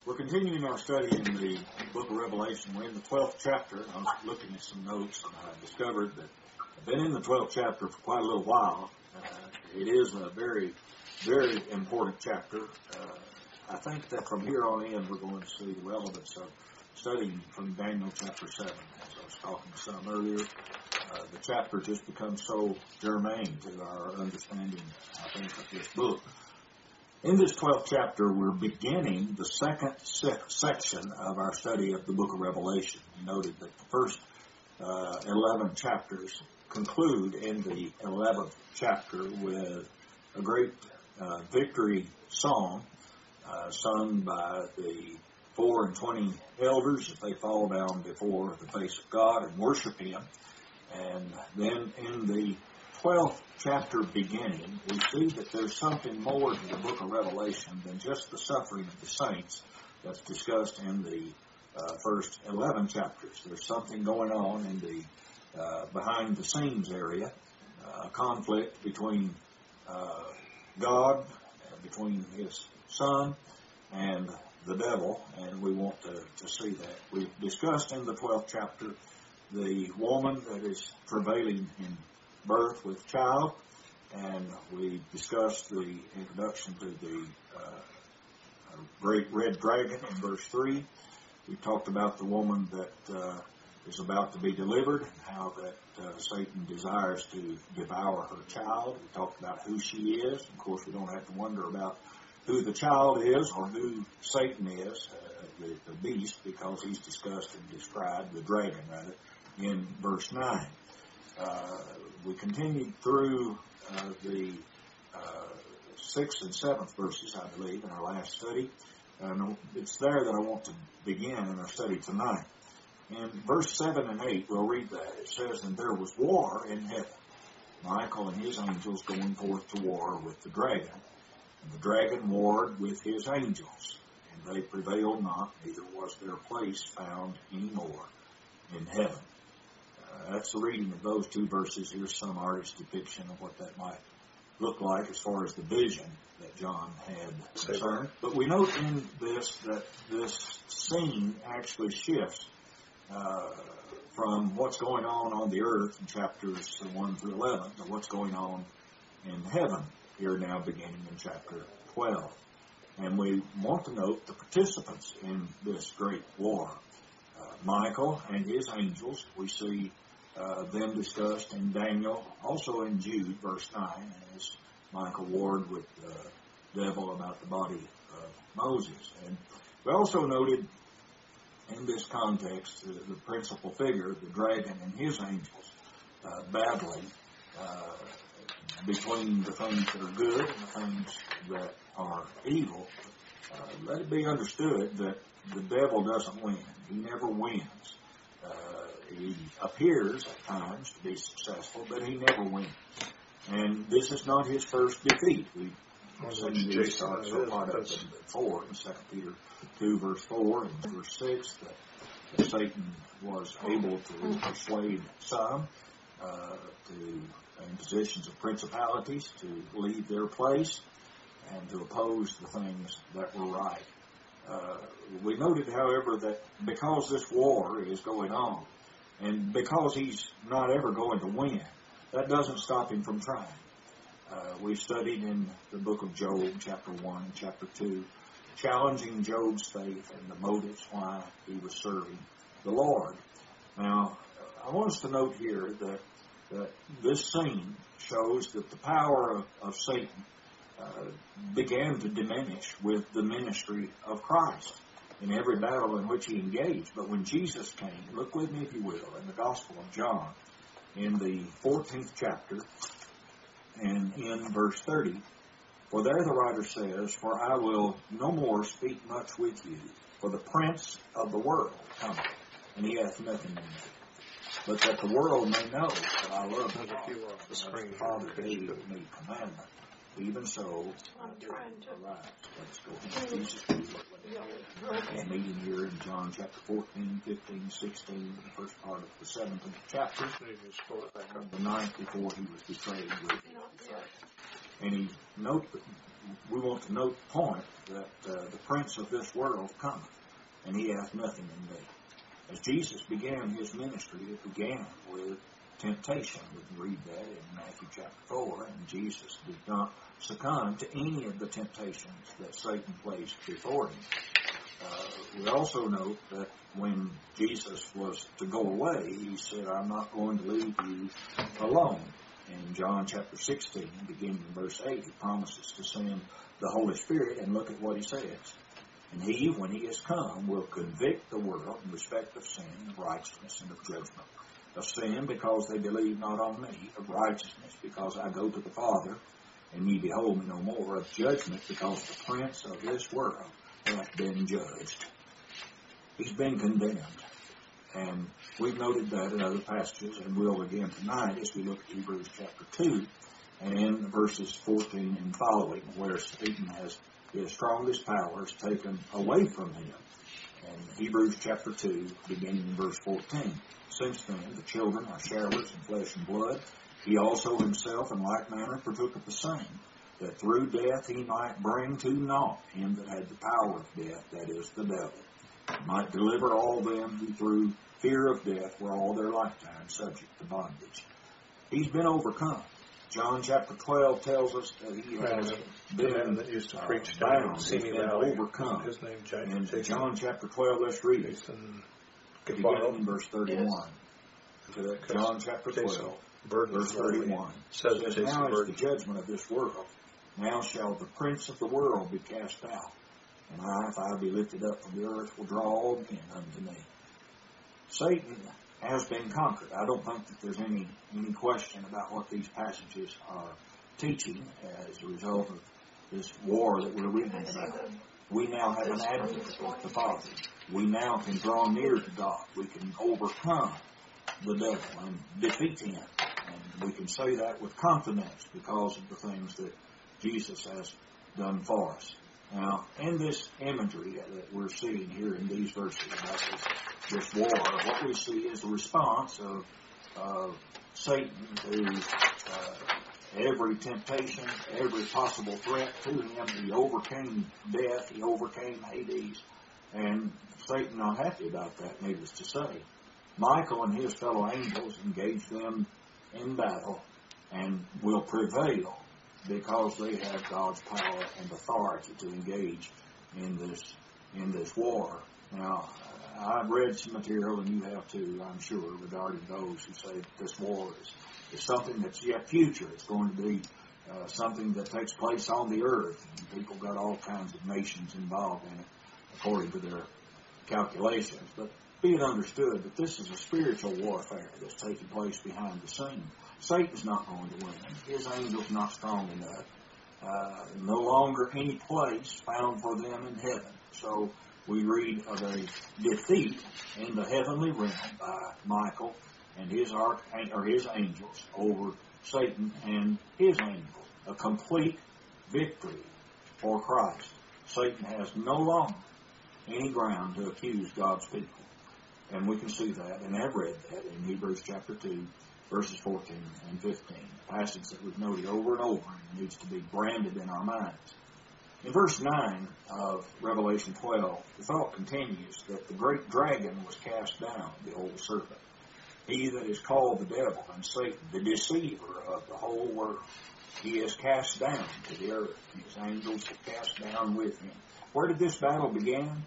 We're continuing our study in the book of Revelation. We're in the 12th chapter. I was looking at some notes and I discovered that I've been in the 12th chapter for quite a little while. It is a very, very important chapter. I think that from here on in we're going to see the relevance of studying from Daniel chapter 7. As I was talking to some earlier, the chapter just becomes so germane to our understanding, I think, of this book. In this 12th chapter, we're beginning the second section of our study of the book of Revelation. We noted that the first 11 chapters conclude in the 11th chapter with a great victory song sung by the 24 elders as they fall down before the face of God and worship Him. And then in the 12th chapter beginning, we see that there's something more to the book of Revelation than just the suffering of the saints that's discussed in the first 11 chapters. There's something going on in the behind the scenes area, a conflict between God, between His Son, and the devil, and we want to see that. We've discussed in the 12th chapter the woman that is travailing in birth with child, and we discussed the introduction to the great red dragon in verse 3. We talked about the woman that is about to be delivered and how that Satan desires to devour her child. We talked about who she is. Of course, we don't have to wonder about who the child is or who Satan is, the beast, because he's discussed and described, the dragon rather, in verse 9. We continued through the 6th and 7th verses, I believe, in our last study. And it's there that I want to begin in our study tonight. In verse 7 and 8, we'll read that. It says, "And there was war in heaven, Michael and his angels going forth to war with the dragon. And the dragon warred with his angels, and they prevailed not, neither was their place found any more in heaven." That's the reading of those two verses. Here's some artist's depiction of what that might look like as far as the vision that John had concerned. But we note in this that this scene actually shifts from what's going on the earth in chapters 1 through 11 to what's going on in heaven here now beginning in chapter 12. And we want to note the participants in this great war. Michael and his angels, we see them discussed in Daniel, also in Jude, verse 9, as Michael warred with the devil about the body of Moses. And we also noted in this context the principal figure, the dragon and his angels, battling between the things that are good and the things that are evil. Let it be understood that the devil doesn't win. He never wins. He appears at times to be successful, but he never wins. And this is not his first defeat. We've seen these thoughts so part of them before in 2 Peter 2, verse 4 and verse 6, that Satan was able to persuade some in positions of principalities to leave their place and to oppose the things that were right. We noted, however, that because this war is going on, and because he's not ever going to win, that doesn't stop him from trying. We've studied in the book of Job, chapter 1 and chapter 2, challenging Job's faith and the motives why he was serving the Lord. Now, I want us to note here that this scene shows that the power of Satan began to diminish with the ministry of Christ in every battle in which he engaged. But when Jesus came, look with me if you will, in the Gospel of John, in the 14th chapter, and in verse 30, "For there the writer says, For I will no more speak much with you, for the prince of the world cometh, and he hath nothing in me. But that the world may know that I love him, because the Father gave me commandment. Even so, I'm trying to arise." Let's go ahead. Jesus, a meeting here in John chapter 14, 15, 16, the first part of the 17th chapter, the night before he was betrayed. And he note we want to note the point that the prince of this world cometh, and he hath nothing in me. As Jesus began his ministry, it began with temptation. We can read that in Matthew chapter 4, and Jesus did not succumb to any of the temptations that Satan placed before him. We also note that when Jesus was to go away, he said, I'm not going to leave you alone. In John chapter 16, beginning in verse 8, he promises to send the Holy Spirit, and look at what he says. And he, when he is come, will convict the world in respect of sin, of righteousness, and of judgment. Of sin, because they believe not on me. Of righteousness, because I go to the Father, and ye behold me no more. Of judgment, because the prince of this world hath been judged. He's been condemned. And we've noted that in other passages, and will again tonight as we look at Hebrews chapter 2, and in verses 14 and following, where Satan has his strongest powers taken away from him. And Hebrews chapter 2, beginning in verse 14. Since then, the children are sharers in flesh and blood. He also himself in like manner partook of the same, that through death he might bring to naught him that had the power of death, that is, the devil. He might deliver all them who through fear of death were all their lifetime subject to bondage. He's been overcome. John chapter 12 tells us that he has been that used to preach bound, Simi he's been Valley. overcome. His name, In John chapter 12, let's read it. Beginning in verse 31. Yes. John chapter 12, verse 31. Says, now is the judgment of this world. Now shall the prince of the world be cast out. And I, if I be lifted up from the earth, will draw all men unto me. Satan has been conquered. I don't think that there's any question about what these passages are teaching as a result of this war that we're reading about. We now have an advocate with the Father. We now can draw near to God. We can overcome the devil and defeat him. And we can say that with confidence because of the things that Jesus has done for us. Now, in this imagery that we're seeing here in these verses about this war, what we see is the response of Satan to every temptation, every possible threat to him. He overcame death, he overcame Hades, and Satan not happy about that, needless to say. Michael and his fellow angels engage them in battle and will prevail because they have God's power and authority to engage in this war. Now, I've read some material, and you have too, I'm sure, regarding those who say that this war is something that's yet future. It's going to be something that takes place on the earth. And people got all kinds of nations involved in it, according to their calculations. But be it understood that this is a spiritual warfare that's taking place behind the scenes. Satan's not going to win. His angel's not strong enough. No longer any place found for them in heaven. So we read of a defeat in the heavenly realm by Michael and his angels over Satan and his angels. A complete victory for Christ. Satan has no longer any ground to accuse God's people. And we can see that, and have read that in Hebrews chapter 2, verses 14 and 15, a passage that we've noted over and over and needs to be branded in our minds. In verse 9 of Revelation 12, the thought continues that the great dragon was cast down, the old serpent, he that is called the devil and Satan, the deceiver of the whole world. He is cast down to the earth, and his angels are cast down with him. Where did this battle begin?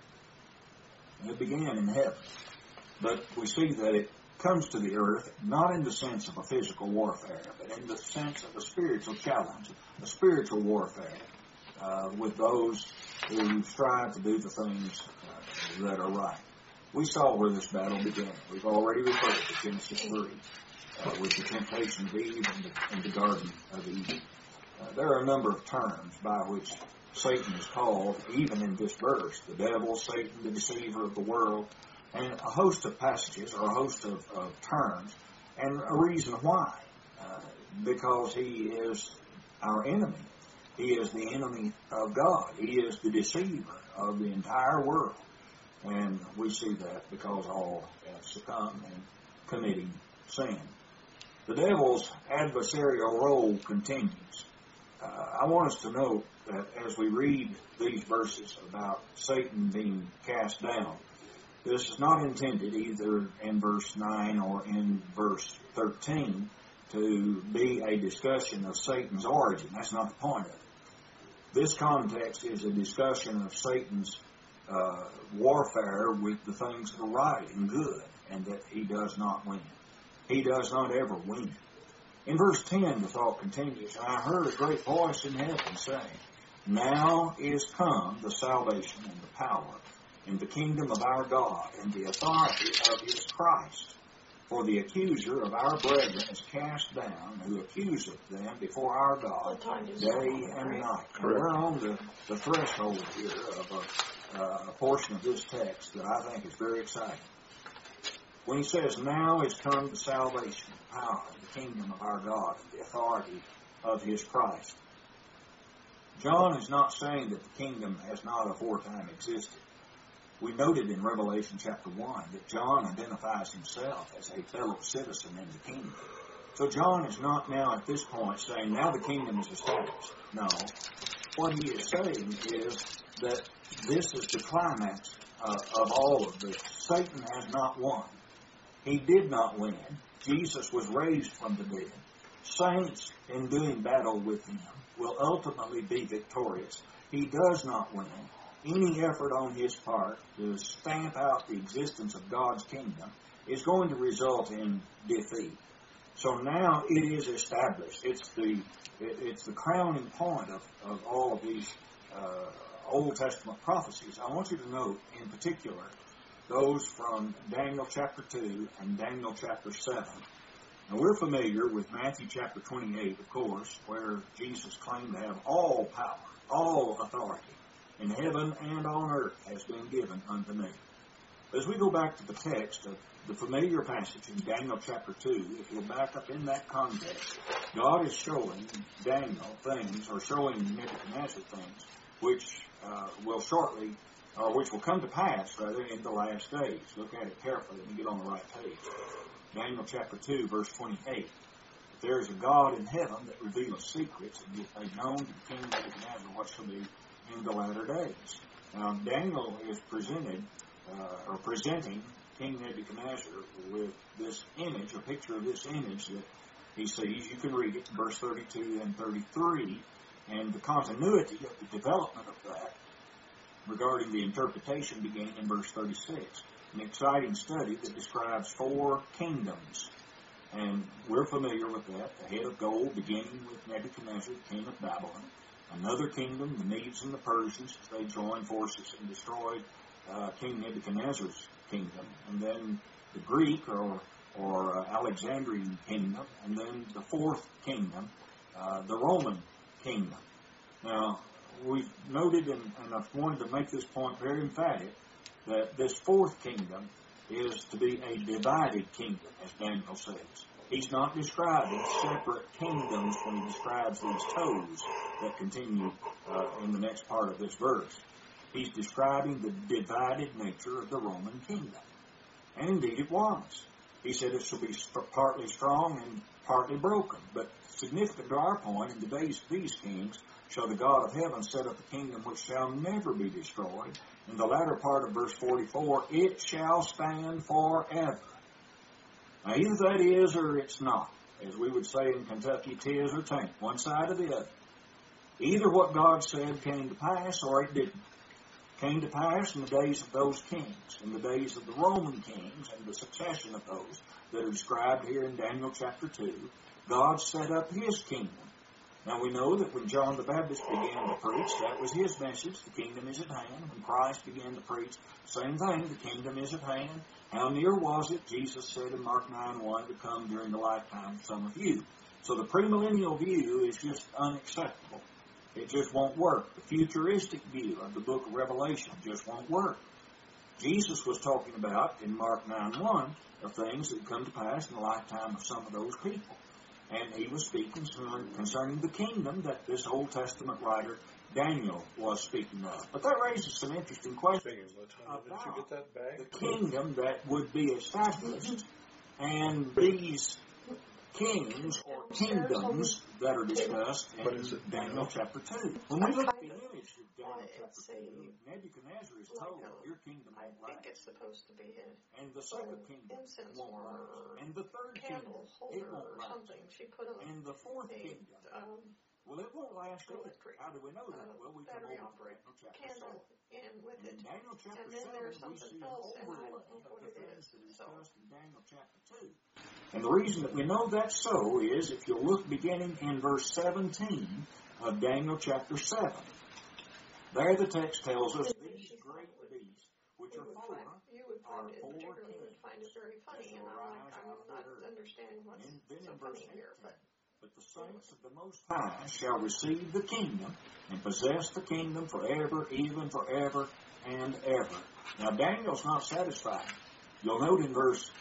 It began in heaven. But we see that it comes to the earth not in the sense of a physical warfare, but in the sense of a spiritual challenge, a spiritual warfare with those who strive to do the things that are right. We saw where this battle began. We've already referred to Genesis 3 with the temptation of Eve in the Garden of Eden. There are a number of terms by which Satan is called, even in this verse. The devil, Satan, the deceiver of the world, and a host of passages or a host of terms, and a reason why. Because he is our enemy. He is the enemy of God. He is the deceiver of the entire world. And we see that because all have succumbed in committing sin. The devil's adversarial role continues. I want us to note that as we read these verses about Satan being cast down, this is not intended either in verse 9 or in verse 13 to be a discussion of Satan's origin. That's not the point of it. This context is a discussion of Satan's warfare with the things that are right and good, and that he does not win. He does not ever win. In verse 10, the thought continues, "And I heard a great voice in heaven saying, Now is come the salvation and the power and the kingdom of our God and the authority of his Christ. For the accuser of our brethren is cast down, who accuseth them before our God day and night." And we're on the threshold here of a portion of this text that I think is very exciting. When he says, "Now is come the salvation, power, and the kingdom of our God, and the authority of his Christ," John is not saying that the kingdom has not aforetime existed. We noted in Revelation chapter 1 that John identifies himself as a fellow citizen in the kingdom. So John is not now at this point saying, now the kingdom is established. No. What he is saying is that this is the climax of all of this. Satan has not won. He did not win. Jesus was raised from the dead. Saints, in doing battle with him, will ultimately be victorious. He does not win. Any effort on his part to stamp out the existence of God's kingdom is going to result in defeat. So now it is established. It's the crowning point of all of these Old Testament prophecies. I want you to note, in particular, those from Daniel chapter 2 and Daniel chapter 7. Now, we're familiar with Matthew chapter 28, of course, where Jesus claimed to have all power, all authority in heaven and on earth has been given unto me. As we go back to the text of the familiar passage in Daniel chapter 2, if you'll back up in that context, God is showing Daniel things, or showing Nebuchadnezzar things, which will shortly, or which will come to pass, rather, in the last days. Look at it carefully. Let me get on the right page. Daniel chapter 2, verse 28. "There is a God in heaven that revealeth secrets, and giveth made known to the king Nebuchadnezzar what shall be in the latter days." Now, Daniel is presenting King Nebuchadnezzar with this image, a picture of this image that he sees. You can read it in verse 32 and 33, and the continuity of the development of that regarding the interpretation beginning in verse 36. An exciting study that describes 4 kingdoms. And we're familiar with that. The head of gold beginning with Nebuchadnezzar, king of Babylon. Another kingdom, the Medes and the Persians, they joined forces and destroyed King Nebuchadnezzar's kingdom. And then the Greek or Alexandrian kingdom. And then the 4th kingdom, the Roman kingdom. Now, we've noted, and I've wanted to make this point very emphatic, that this 4th kingdom is to be a divided kingdom, as Daniel says. He's not describing separate kingdoms when he describes these toes that continue in the next part of this verse. He's describing the divided nature of the Roman kingdom. And indeed it was. He said it shall be partly strong and partly broken. But significant to our point, in the days of these kings, shall the God of heaven set up a kingdom which shall never be destroyed. In the latter part of verse 44, it shall stand forever. Now, either that is or it's not. As we would say in Kentucky, 'tis or 'tain't, one side or the other. Either what God said came to pass or it didn't. Came to pass in the days of those kings, in the days of the Roman kings and the succession of those that are described here in Daniel chapter 2. God set up his kingdom. Now we know that when John the Baptist began to preach, that was his message, the kingdom is at hand. When Christ began to preach, same thing, the kingdom is at hand. How near was it? Jesus said in Mark 9:1 to come during the lifetime of some of you. So the premillennial view is just unacceptable. It just won't work. The futuristic view of the book of Revelation just won't work. Jesus was talking about in Mark 9:1 of things that would come to pass in the lifetime of some of those people. And he was speaking concerning the kingdom that this Old Testament writer Daniel was speaking of. But that raises some interesting questions about the kingdom that would be established. And these kings or kingdoms that are discussed in Daniel chapter 2. When we look at the image of Daniel chapter 2, Nebuchadnezzar is told, your kingdom won't last. It's supposed to be And the second kingdom won't last. And the third kingdom, it won't last. And the fourth kingdom, well, it won't last either. How do we know that? Well, we come over to Daniel chapter 7. In Daniel chapter 7, we see an overlay of the things that are discussed in Daniel chapter 2. And the reason that we know that's so is if you look beginning in verse 17 of Daniel chapter 7. There the text tells us these great beasts, which are four kingdoms. You would find it very funny, and I'm not understanding what's so funny here, But the saints of the Most High shall receive the kingdom and possess the kingdom forever, even forever and ever. Now Daniel's not satisfied. You'll note in verse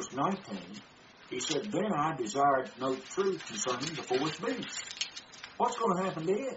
19, he said, Then I desired to know the truth concerning the fourth beast. What's going to happen to it?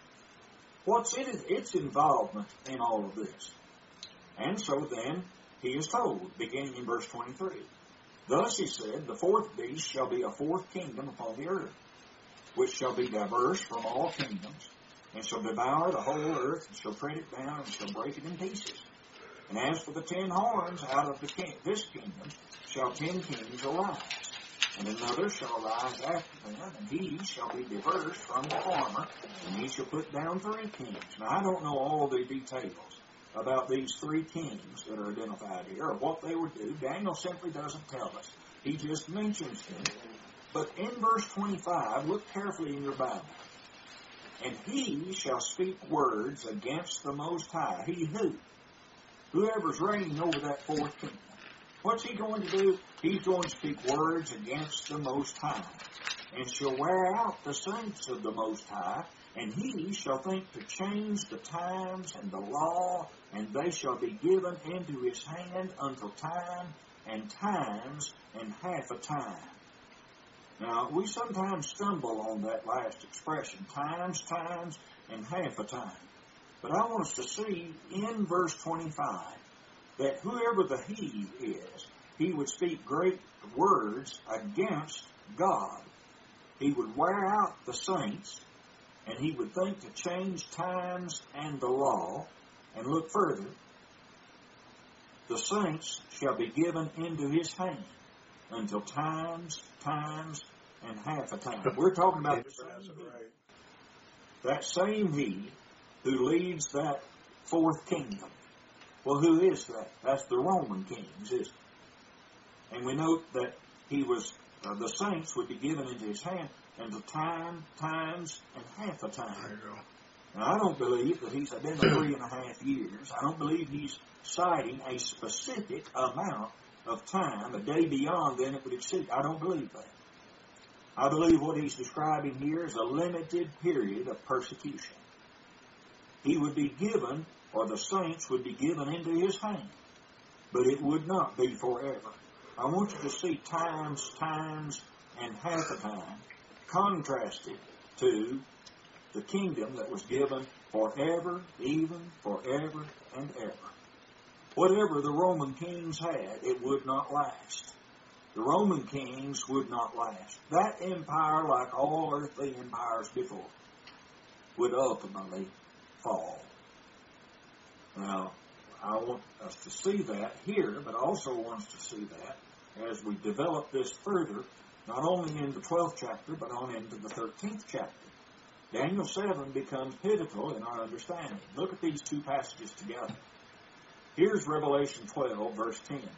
What's its involvement in all of this? And so then he is told, beginning in verse 23, Thus he said, The fourth beast shall be a fourth kingdom upon the earth, which shall be diverse from all kingdoms, and shall devour the whole earth, and shall tread it down, and shall break it in pieces. And as for the 10 horns, out of this kingdom shall 10 kings arise, and another shall arise after them, and he shall be diverse from the former, and he shall put down 3 kings. Now I don't know all the details about these 3 kings that are identified here, or what they would do. Daniel simply doesn't tell us. He just mentions them. But in verse 25, look carefully in your Bible. And he shall speak words against the Most High. He who? Whoever's reigning over that fourth kingdom. What's he going to do? He's going to speak words against the Most High, and shall wear out the saints of the Most High, and he shall think to change the times and the law, and they shall be given into his hand until time and times and half a time. Now, we sometimes stumble on that last expression, times, and half a time. But I want us to see in verse 25 that whoever the he is, he would speak great words against God. He would wear out the saints, and he would think to change times and the law. And look further, the saints shall be given into his hand until times, and half a time. We're talking about the same he. That same he who leads that fourth kingdom. Well, who is that? That's the Roman kings, isn't it? And we note that he was, the saints would be given into his hand until times, and half a time. There you go. Now, I don't believe that he's been 3.5 years. I don't believe he's citing a specific amount of time, a day beyond then it would exceed. I don't believe that. I believe what he's describing here is a limited period of persecution. He would be given, or the saints would be given into his hand, but it would not be forever. I want you to see times, and half a time contrasted to the kingdom that was given forever, even forever and ever. Whatever the Roman kings had, it would not last. The Roman kings would not last. That empire, like all earthly empires before, would ultimately fall. Now, I want us to see that here, but I also want us to see that as we develop this further, not only in the 12th chapter, but on into the 13th chapter. Daniel 7 becomes pivotal in our understanding. Look at these 2 passages together. Here's Revelation 12, verse 10.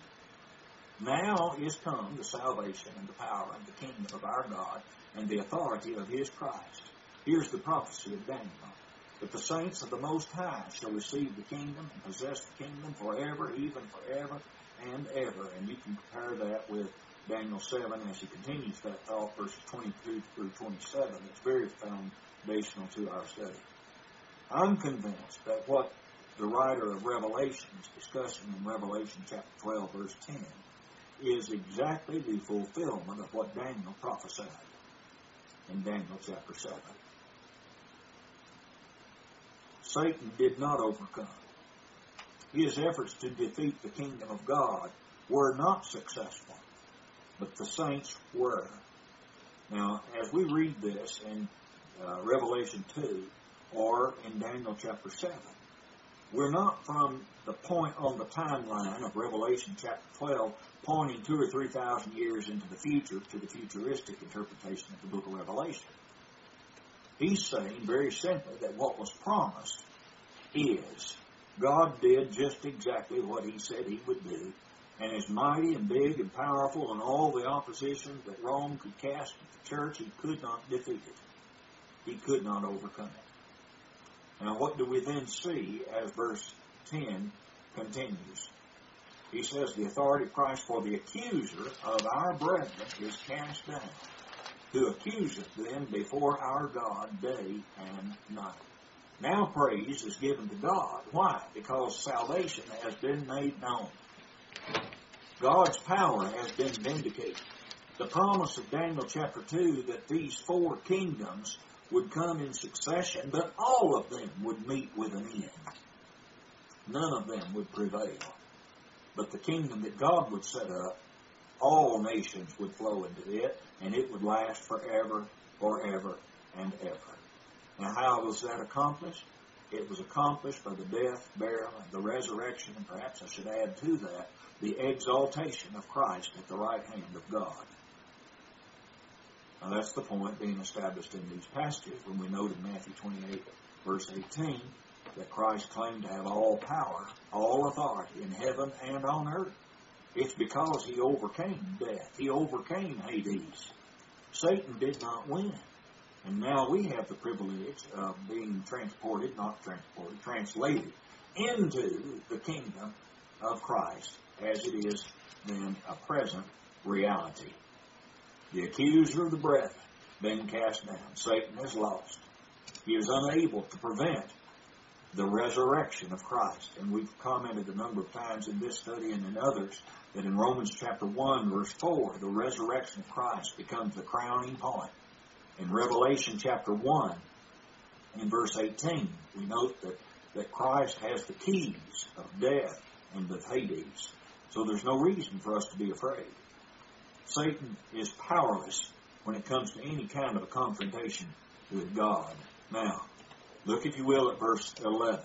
Now is come the salvation and the power and the kingdom of our God and the authority of his Christ. Here's the prophecy of Daniel. That the saints of the Most High shall receive the kingdom and possess the kingdom forever, even forever and ever. And you can compare that with Daniel 7 as he continues that thought, verses 22 through 27. It's very foundational to our study. I'm convinced that what the writer of Revelation is discussing in Revelation chapter 12, verse 10, is exactly the fulfillment of what Daniel prophesied in Daniel chapter 7. Satan did not overcome. His efforts to defeat the kingdom of God were not successful, but the saints were. Now, as we read this in Revelation 2 or in Daniel chapter 7, we're not from the point on the timeline of Revelation chapter 12 pointing 2,000 or 3,000 years into the future to the futuristic interpretation of the book of Revelation. He's saying very simply that what was promised is God did just exactly what he said he would do, and is mighty and big and powerful, and all the opposition that Rome could cast at the church, he could not defeat it. He could not overcome it. Now what do we then see as verse 10 continues? He says, the authority of Christ, for the accuser of our brethren is cast down, who accuseth them before our God day and night. Now praise is given to God. Why? Because salvation has been made known. God's power has been vindicated. The promise of Daniel chapter 2 that these 4 kingdoms would come in succession, but all of them would meet with an end. None of them would prevail. But the kingdom that God would set up, all nations would flow into it, and it would last forever, forever, and ever. Now how was that accomplished? It was accomplished by the death, burial, and the resurrection, and perhaps I should add to that, the exaltation of Christ at the right hand of God. Now that's the point being established in these passages when we note in Matthew 28, verse 18, that Christ claimed to have all power, all authority in heaven and on earth. It's because he overcame death. He overcame Hades. Satan did not win. And now we have the privilege of being translated into the kingdom of Christ as it is then a present reality. The accuser of the brethren been cast down. Satan is lost. He is unable to prevent the resurrection of Christ. And we've commented a number of times in this study and in others that in Romans chapter 1, verse 4, the resurrection of Christ becomes the crowning point. In Revelation chapter 1, in verse 18, we note that Christ has the keys of death and of Hades. So there's no reason for us to be afraid. Satan is powerless when it comes to any kind of a confrontation with God. Now, look if you will at verse 11.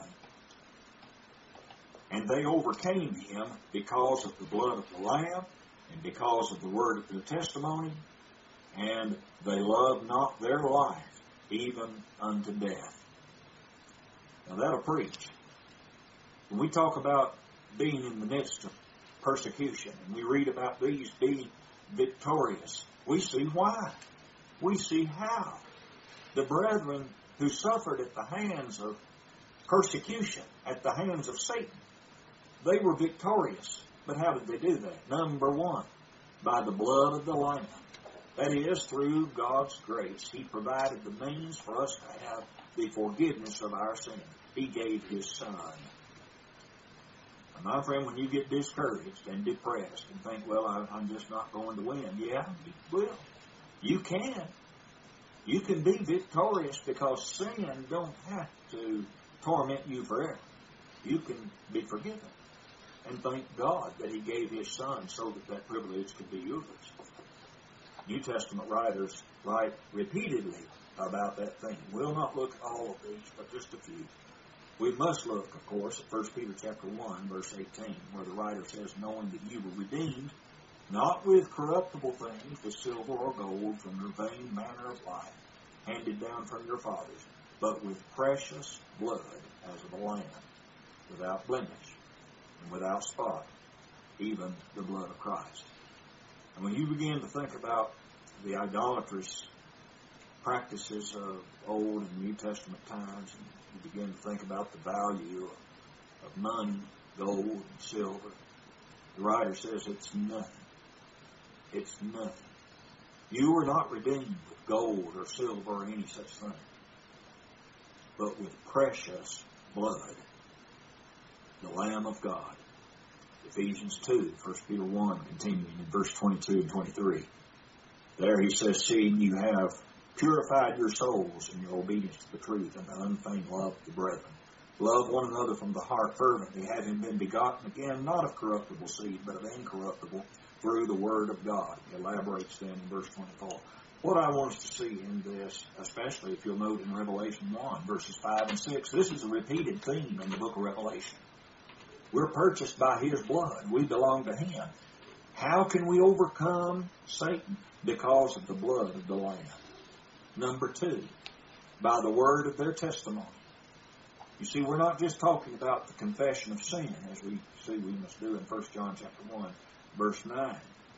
And they overcame him because of the blood of the Lamb and because of the word of the testimony, and they loved not their life even unto death. Now that'll preach. When we talk about being in the midst of persecution, and we read about these being victorious, we see why. We see how. The brethren who suffered at the hands of persecution, at the hands of Satan, they were victorious. But how did they do that? Number one, by the blood of the Lamb. That is, through God's grace, he provided the means for us to have the forgiveness of our sin. He gave his Son. And my friend, when you get discouraged and depressed and think, well, I'm just not going to win, yeah, you will. You can. You can be victorious because sin don't have to torment you forever. You can be forgiven. And thank God that he gave his Son so that privilege could be yours. New Testament writers write repeatedly about that thing. We'll not look at all of these, but just a few. We must look, of course, at 1 Peter chapter 1, verse 18, where the writer says, knowing that you were redeemed, not with corruptible things, with silver or gold, from your vain manner of life, handed down from your fathers, but with precious blood as of a lamb, without blemish and without spot, even the blood of Christ. And when you begin to think about the idolatrous practices of Old and New Testament times, and you begin to think about the value of money, gold, and silver, the writer says it's nothing. It's nothing. You were not redeemed with gold or silver or any such thing, but with precious blood, the Lamb of God. Ephesians 2, 1 Peter 1, continuing in verse 22 and 23. There he says, seeing you have purified your souls in your obedience to the truth and the unfeigned love of the brethren. Love one another from the heart fervently, having been begotten again, not of corruptible seed, but of incorruptible, through the word of God. He elaborates then in verse 24. what I want us to see in this, especially if you'll note in Revelation 1, verses 5 and 6, this is a repeated theme in the book of Revelation. We're purchased by His blood. We belong to Him. How can we overcome Satan? Because of the blood of the Lamb. Number 2, by the word of their testimony. You see, we're not just talking about the confession of sin, as we see we must do in 1 John chapter 1, verse 9.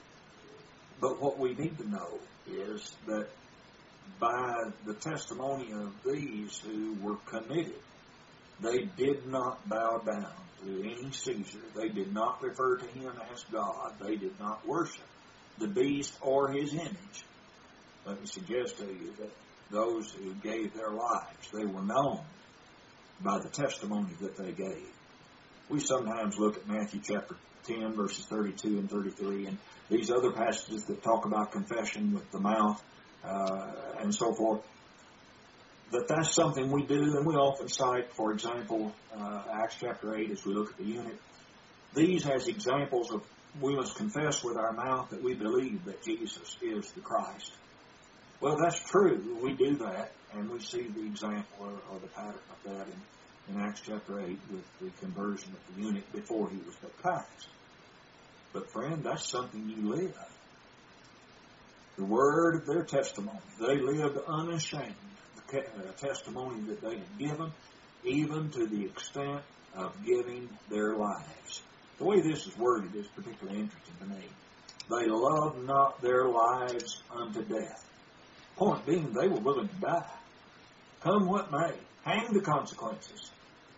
But what we need to know is that by the testimony of these who were committed, they did not bow down to any Caesar. They did not refer to him as God. They did not worship the beast or his image. Let me suggest to you that those who gave their lives, they were known by the testimony that they gave. We sometimes look at Matthew chapter 10, verses 32 and 33, and these other passages that talk about confession with the mouth and so forth, that's something we do, and we often cite, for example, Acts chapter 8 as we look at the eunuch. These as examples of we must confess with our mouth that we believe that Jesus is the Christ. Well, that's true. We do that, and we see the example or the pattern of that in Acts chapter 8 with the conversion of the eunuch before he was baptized. But friend, that's something you live. The word of their testimony. They lived unashamed. The testimony that they had given, even to the extent of giving their lives. The way this is worded is particularly interesting to me. They loved not their lives unto death. Point being, they were willing to die. Come what may. Hang the consequences.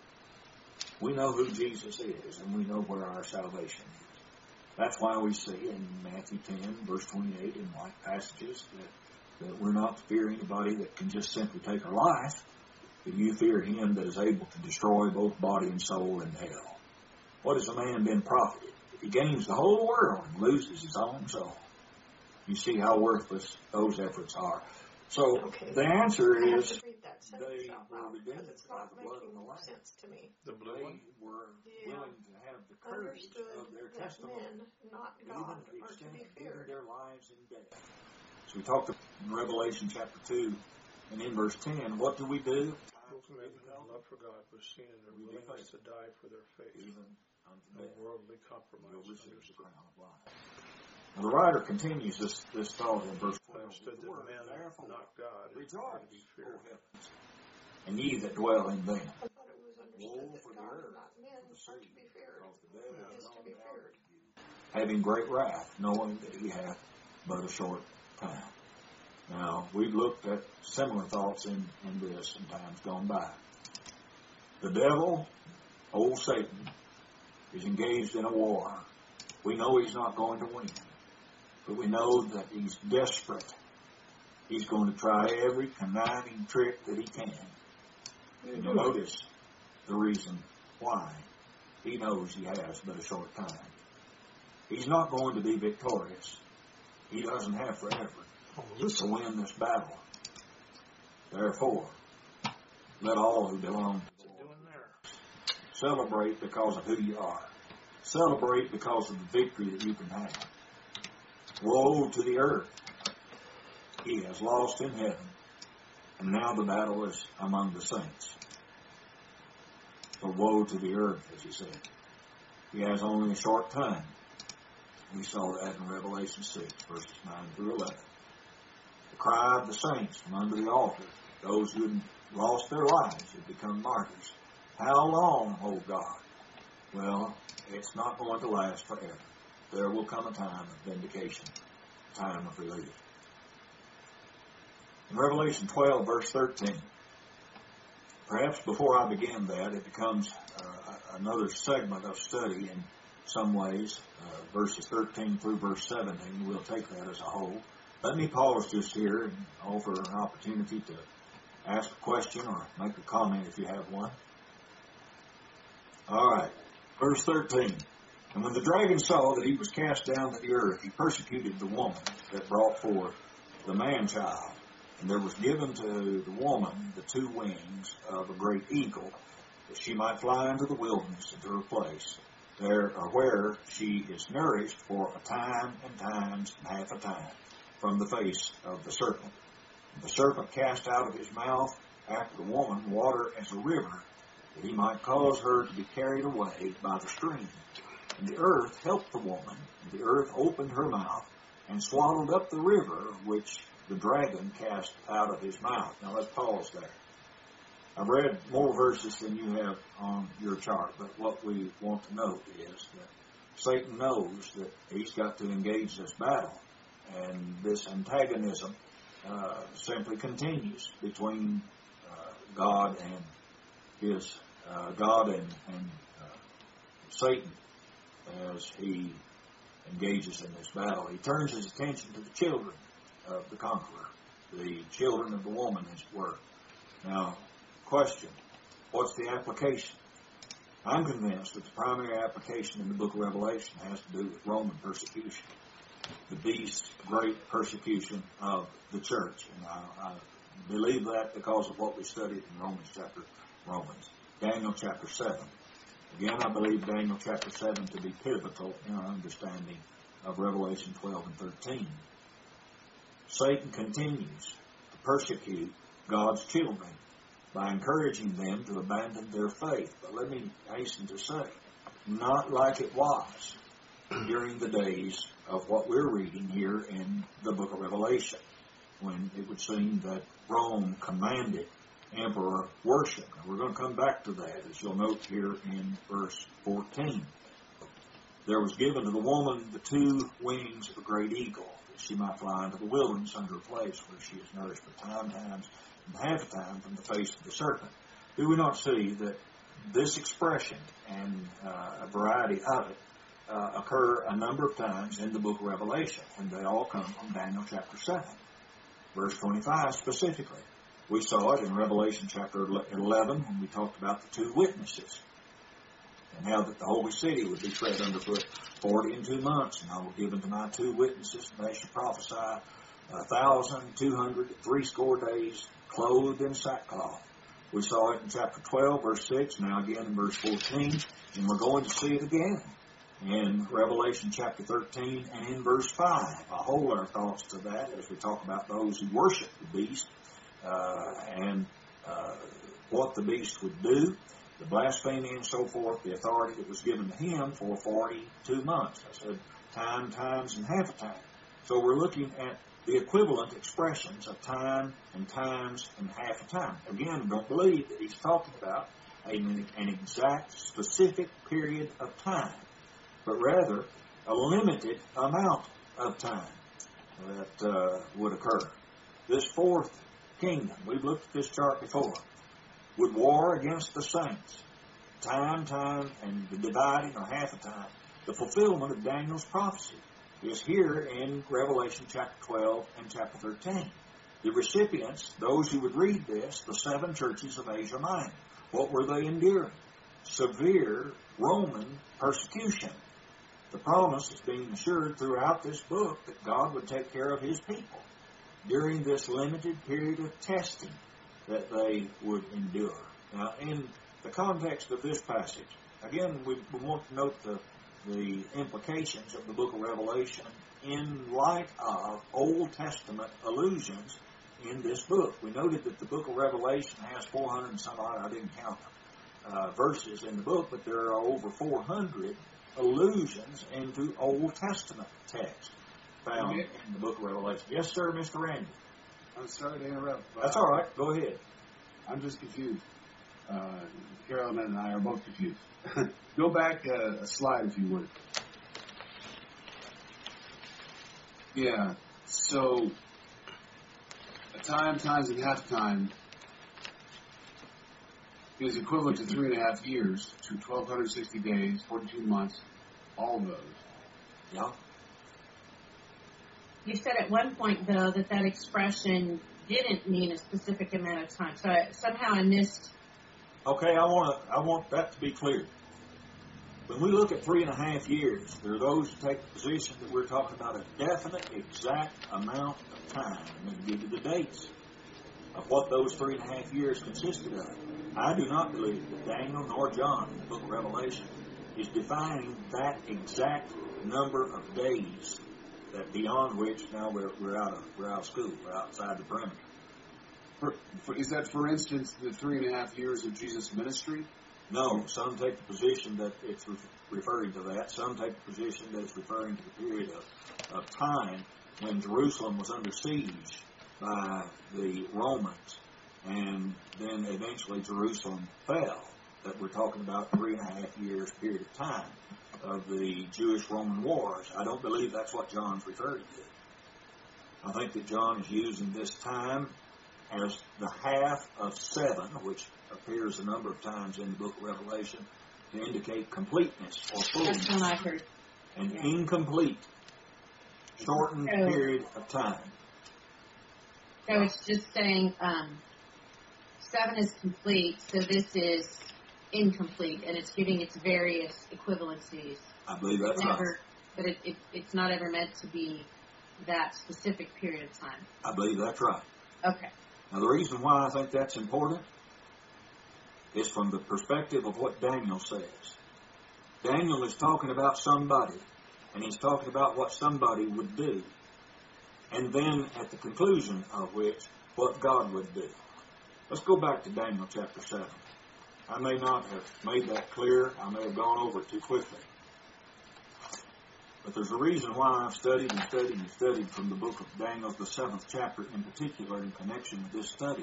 We know who Jesus is, and we know where our salvation is. That's why we see in Matthew 10, verse 28, in like passages, that we're not to fear anybody that can just simply take our life, but you fear him that is able to destroy both body and soul in hell. What has a man been profited if he gains the whole world and loses his own soul? You see how worthless those efforts are. So the answer is they were redeemed by the blood of the Lamb. The blue one? They were willing to have the courage of their testimony, even to the extent of giving their lives in death. So we talked in Revelation chapter 2 and in verse 10, what do we do? Love for God was seen in their willingness to die for their faith. Even unto No death. worldly compromise. The crown of life. Now the writer continues this thought in verse 12. Understood that men, not God, is Rejoice, to be O feared. heavens, and ye that dwell in them. I thought it was understood that God and not men are to be feared. He is to be feared. Having great wrath, knowing that he hath but a short time. Now, we've looked at similar thoughts in this in times gone by. The devil, old Satan, is engaged in a war. We know he's not going to win, but we know that he's desperate. He's going to try every conniving trick that he can. And you'll notice the reason why. He knows he has but a short time. He's not going to be victorious. He doesn't have forever to win this battle. Therefore, let all who belong to the Lord celebrate because of who you are. Celebrate because of the victory that you can have. Woe to the earth. He has lost in heaven, and now the battle is among the saints. So woe to the earth, as he said. He has only a short time. We saw that in Revelation 6, verses 9 through 11. The cry of the saints from under the altar, those who had lost their lives, had become martyrs. How long, O God? Well, it's not going to last forever. There will come a time of vindication, a time of relief. In Revelation 12, verse 13, perhaps before I begin that, it becomes another segment of study in some ways, verses 13 through verse 17. We'll take that as a whole. Let me pause just here and offer an opportunity to ask a question or make a comment if you have one. All right, verse 13. And when the dragon saw that he was cast down to the earth, he persecuted the woman that brought forth the man-child. And there was given to the woman the 2 wings of a great eagle, that she might fly into the wilderness, into her place, there where she is nourished for a time and times and half a time, from the face of the serpent. The serpent cast out of his mouth after the woman water as a river, that he might cause her to be carried away by the stream. And the earth helped the woman, and the earth opened her mouth and swallowed up the river which the dragon cast out of his mouth. Now let's pause there. I've read more verses than you have on your chart, but what we want to note is that Satan knows that he's got to engage this battle, and this antagonism simply continues between God and his God and Satan as he engages in this battle. He turns his attention to the children of the conqueror, the children of the woman, as it were. Now, question, what's the application? I'm convinced that the primary application in the book of Revelation has to do with Roman persecution, the beast's great persecution of the church. And I believe that because of what we studied in Romans. Daniel chapter 7. Again, I believe Daniel chapter 7 to be pivotal in our understanding of Revelation 12 and 13. Satan continues to persecute God's children by encouraging them to abandon their faith. But let me hasten to say, not like it was during the days of what we're reading here in the book of Revelation, when it would seem that Rome commanded emperor worship. And we're going to come back to that, as you'll note here in verse 14. There was given to the woman the 2 wings of a great eagle, that she might fly into the wilderness under a place where she is nourished for times and half a time from the face of the serpent. Do we not see that this expression and a variety of it occur a number of times in the book of Revelation, and they all come from Daniel chapter 7, verse 25 specifically. We saw it in Revelation chapter 11 when we talked about the 2 witnesses and how that the holy city would be tread underfoot 40 and 2 months, and I will give unto my 2 witnesses, and they shall prophesy 1,260 days, clothed in sackcloth. We saw it in chapter 12, verse 6, now again in verse 14, and we're going to see it again in Revelation chapter 13 and in verse 5. I'll hold our thoughts to that as we talk about those who worship the beast and what the beast would do, the blasphemy and so forth, the authority that was given to him for 42 months. I said times, and half a time. So we're looking at the equivalent expressions of time and times and half a time. Again, don't believe that he's talking about an exact, specific period of time, but rather a limited amount of time that would occur. This 4th kingdom, we've looked at this chart before, would war against the saints, time, and the dividing or half a time. The fulfillment of Daniel's prophecy is here in Revelation chapter 12 and chapter 13. The recipients, those who would read this, the 7 churches of Asia Minor, what were they enduring? Severe Roman persecution. The promise is being assured throughout this book that God would take care of his people during this limited period of testing that they would endure. Now, in the context of this passage, again, we want to note the implications of the book of Revelation in light of Old Testament allusions in this book. We noted that the book of Revelation has 400 and some odd, I didn't count them, verses in the book, but there are over 400 allusions into Old Testament text found in the book of Revelation. Yes, sir, Mr. Randy. I'm sorry to interrupt. That's all right. Go ahead. I'm just confused. Carolyn and I are both confused. Go back a slide if you would. Yeah, so a time, times, and half time is equivalent to 3.5 years, to 1,260 days, 42 months, all those. Yeah. You said at one point, though, that expression didn't mean a specific amount of time. So somehow I missed. Okay, I want that to be clear. When we look at 3.5 years, there are those who take the position that we're talking about a definite, exact amount of time. I'm going to give you the dates of what those 3.5 years consisted of. I do not believe that Daniel nor John in the book of Revelation is defining that exact number of days that beyond which now we're out of school, we're outside the perimeter. Is that, for instance, the 3.5 years of Jesus' ministry? No, some take the position that it's referring to that. Some take the position that it's referring to the period of time when Jerusalem was under siege by the Romans, and then eventually Jerusalem fell. That we're talking about 3.5 years period of time of the Jewish-Roman wars. I don't believe that's what John's referring to. I think that John is using this time as the half of 7, which appears a number of times in the book of Revelation, to indicate completeness or fullness. That's what I heard. An incomplete, shortened period of time. So it's just saying 7 is complete, so this is incomplete, and it's giving its various equivalencies. I believe that's right. But it's not ever meant to be that specific period of time. I believe that's right. Okay. Now, the reason why I think that's important is from the perspective of what Daniel says. Daniel is talking about somebody, and he's talking about what somebody would do, and then at the conclusion of which, what God would do. Let's go back to Daniel chapter 7. I may not have made that clear. I may have gone over it too quickly. But there's a reason why I've studied and studied and studied from the book of Daniel, the 7th chapter in particular, in connection with this study,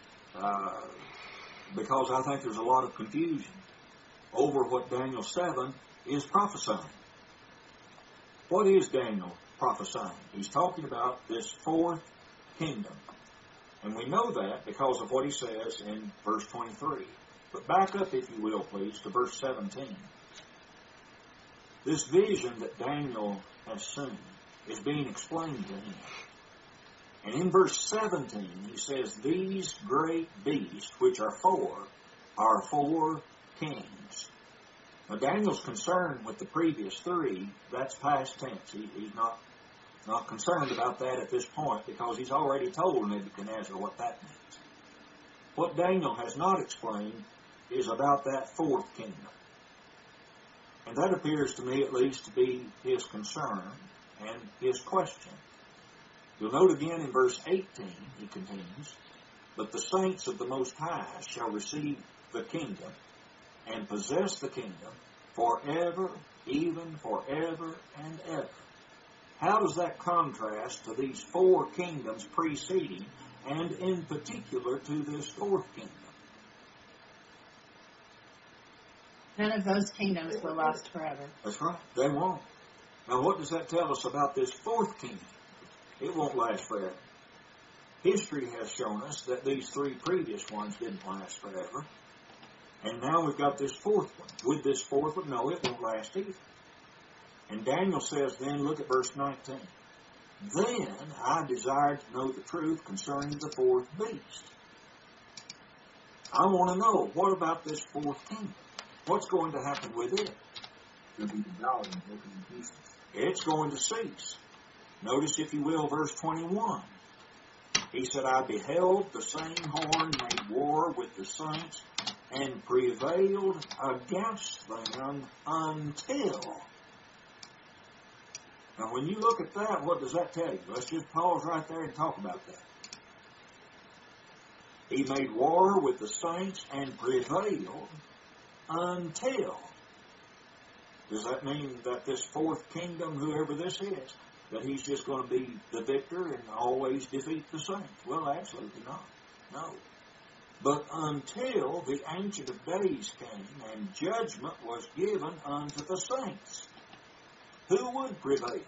because I think there's a lot of confusion over what Daniel 7 is prophesying. What is Daniel prophesying? He's talking about this 4th kingdom. And we know that because of what he says in verse 23. But back up, if you will, please, to verse 17. This vision that Daniel has seen is being explained to him. And in verse 17, he says, these great beasts, which are 4 kings. Now, Daniel's concerned with the previous 3. That's past tense. He's not concerned about that at this point because he's already told Nebuchadnezzar what that means. What Daniel has not explained is about that 4th kingdom. And that appears to me at least to be his concern and his question. You'll note again in verse 18, he continues, but the saints of the Most High shall receive the kingdom and possess the kingdom forever, even forever and ever. How does that contrast to these 4 kingdoms preceding, and in particular to this 4th kingdom? None of those kingdoms will last forever. That's right. They won't. Now, what does that tell us about this 4th kingdom? It won't last forever. History has shown us that these 3 previous ones didn't last forever. And now we've got this 4th one. Would this 4th one? No, it won't last either. And Daniel says then, look at verse 19. Then I desired to know the truth concerning the 4th beast. I want to know, what about this 4th kingdom? What's going to happen with it? It'll be devoured and broken in pieces. It's going to cease. Notice, if you will, verse 21. He said, I beheld the same horn made war with the saints and prevailed against them until. Now, when you look at that, what does that tell you? Let's just pause right there and talk about that. He made war with the saints and prevailed until. Does that mean that this 4th kingdom, whoever this is, that he's just going to be the victor and always defeat the saints? Well, absolutely not. No. But until the Ancient of Days came and judgment was given unto the saints. Who would prevail?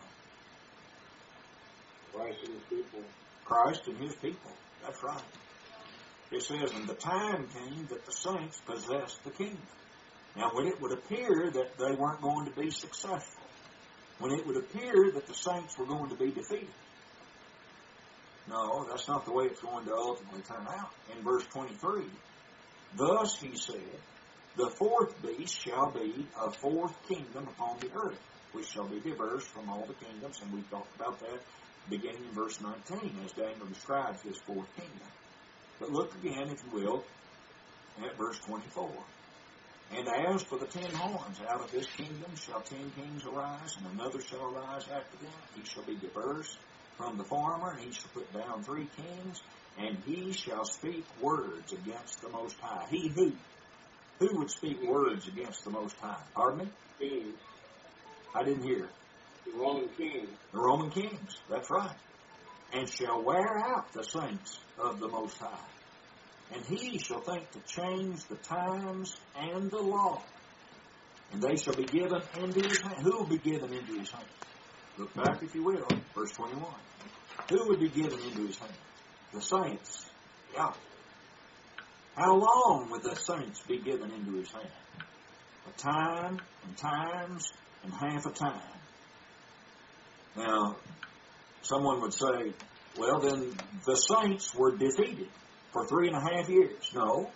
Christ and his people. Christ and his people. That's right. It says, and the time came that the saints possessed the kingdom. Now, when it would appear that they weren't going to be successful, when it would appear that the saints were going to be defeated, no, that's not the way it's going to ultimately turn out. In verse 23, thus he said, the 4th beast shall be a 4th kingdom upon the earth, which shall be diverse from all the kingdoms, and we talked about that beginning in verse 19, as Daniel describes this 4th kingdom. But look again, if you will, at verse 24. And as for the 10 horns, out of this kingdom shall 10 kings arise, and another shall arise after them. He shall be diverse from the former, and he shall put down 3 kings, and he shall speak words against the Most High. He who? Who would speak words against the Most High? Pardon me? Kings. I didn't hear. The Roman kings. The Roman kings, that's right. And shall wear out the saints of the Most High. And he shall think to change the times and the law. And they shall be given into his hand. Who will be given into his hand? Look back, if you will, verse 21. Who would be given into his hand? The saints. Yeah. How long would the saints be given into his hand? A time, and times, and half a time. Now, someone would say, well, then the saints were defeated for 3.5 years. No.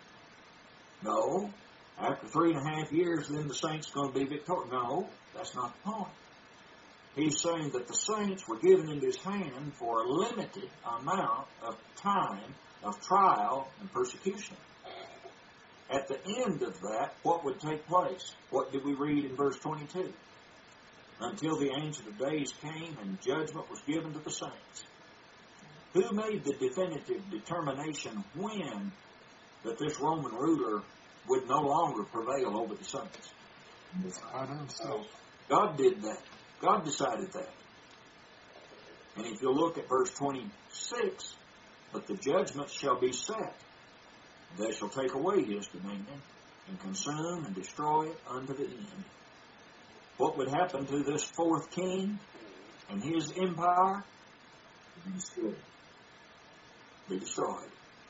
After 3.5 years, then the saints are going to be victorious. No, that's not the point. He's saying that the saints were given into his hand for a limited amount of time of trial and persecution. At the end of that, what would take place? What did we read in verse 22? Until the Ancient of Days came and judgment was given to the saints. Who made the definitive determination when that this Roman ruler would no longer prevail over the saints? God himself. God did that. God decided that. And if you look at verse 26, but the judgment shall be set. They shall take away his dominion and consume and destroy it unto the end. What would happen to this 4th king and his empire? Be destroyed. Be destroyed.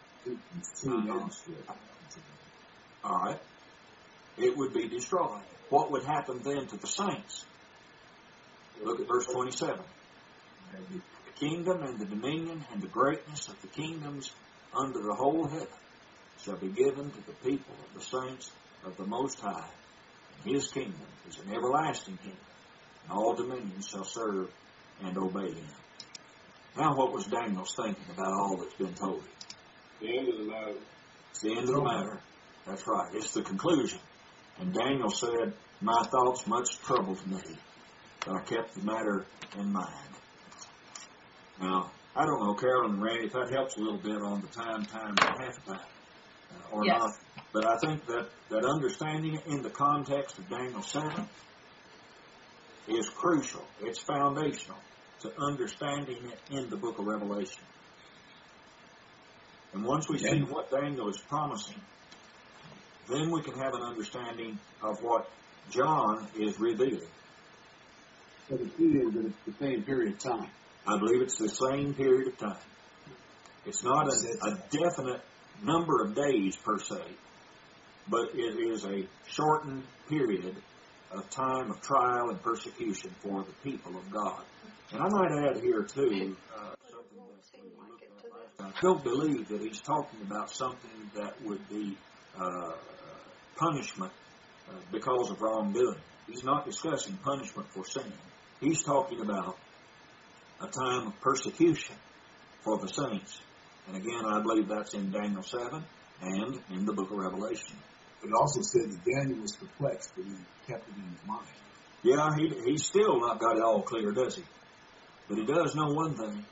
All right. It would be destroyed. What would happen then to the saints? Look at verse 27. The kingdom and the dominion and the greatness of the kingdoms under the whole heaven shall be given to the people of the saints of the Most High. And his kingdom is an everlasting kingdom, and all dominions shall serve and obey him. Now what was Daniel's thinking about all that's been told him? The end of the matter. It's the end of the matter. That's right. It's the conclusion. And Daniel said, my thoughts much troubled me, but I kept the matter in mind. Now, I don't know, Carolyn and Randy, if that helps a little bit on the time, and half a time, or Yes. not. But I think that understanding it in the context of Daniel 7 is crucial. It's foundational to understanding it in the book of Revelation. And once we see what Daniel is promising, then we can have an understanding of what John is revealing. So the key is that it's the same period of time. I believe it's the same period of time. It's not a definite number of days per se, but it is a shortened period of time of trial and persecution for the people of God. And I might add here too, something that we looked at last time. I don't believe that he's talking about something that would be punishment because of wrongdoing. He's not discussing punishment for sin. He's talking about a time of persecution for the saints. And again, I believe that's in Daniel 7 and in the book of Revelation. It also said that Daniel was perplexed, but he kept it in his mind. Yeah, he's still not got it all clear, does he? But he does know one thing.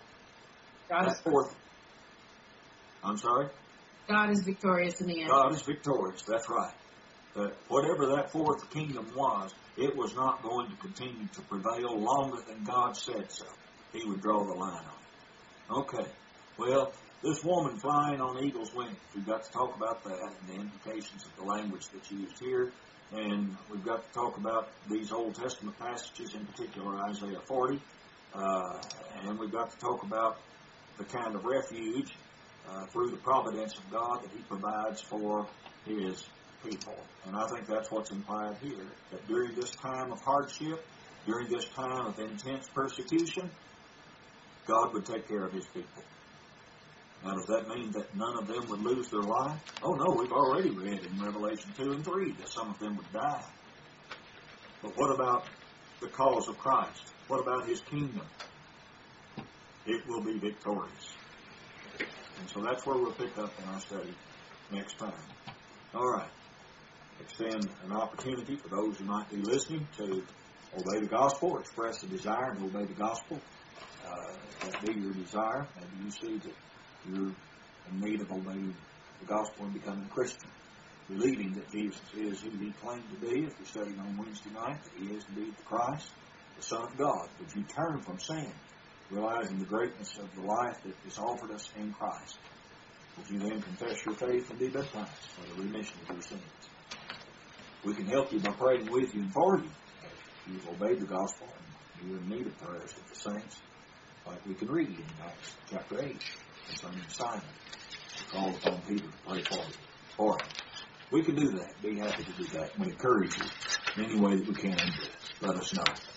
I'm sorry? God is victorious in the end. God is victorious, that's right. That whatever that 4th kingdom was, it was not going to continue to prevail longer than God said so. He would draw the line on it. Okay, well, this woman flying on eagle's wings, we've got to talk about that and the implications of the language that's used here. And we've got to talk about these Old Testament passages, in particular Isaiah 40. And we've got to talk about the kind of refuge through the providence of God that he provides for his people. And I think that's what's implied here, that during this time of hardship, during this time of intense persecution, God would take care of his people. Now, does that mean that none of them would lose their life? Oh, no, we've already read in Revelation 2 and 3 that some of them would die. But what about the cause of Christ? What about his kingdom? It will be victorious. And so that's where we'll pick up in our study next time. All right. extend an opportunity for those who might be listening to obey the gospel, or express a desire to obey the gospel. If that be your desire, maybe you see that you're in need of obeying the gospel and becoming a Christian, believing that Jesus is who he claimed to be, if we studied on Wednesday night, that he is indeed the Christ, the Son of God. Would you turn from sin, realizing the greatness of the life that is offered us in Christ? Would you then confess your faith and be baptized for the remission of your sins? We can help you by praying with you and for you. If you've obeyed the gospel and you're in need of prayers of the saints, like we can read in Acts chapter 8 concerning Simon, who called upon Peter to pray for him. We can do that. Be happy to do that. We encourage you in any way that we can. Let us know.